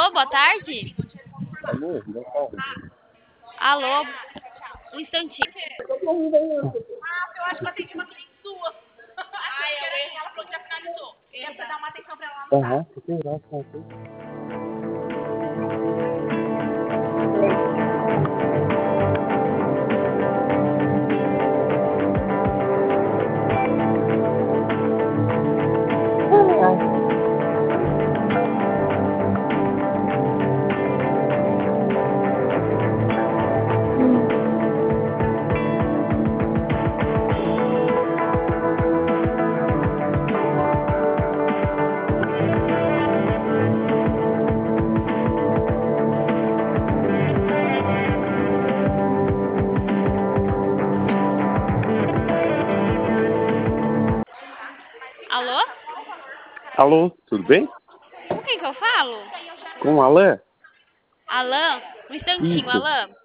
Alô, boa tarde? Alô, boa tarde. Alô, um instantinho. Eu acho que eu atendi uma cliente sua. Ai, ela falou que já finalizou. Você dá uma atenção pra ela no Aham, fiquei lá, Alô? Alô, tudo bem? Com quem que eu falo? Com o Alain? Alain? Um instantinho, Isso. Alain.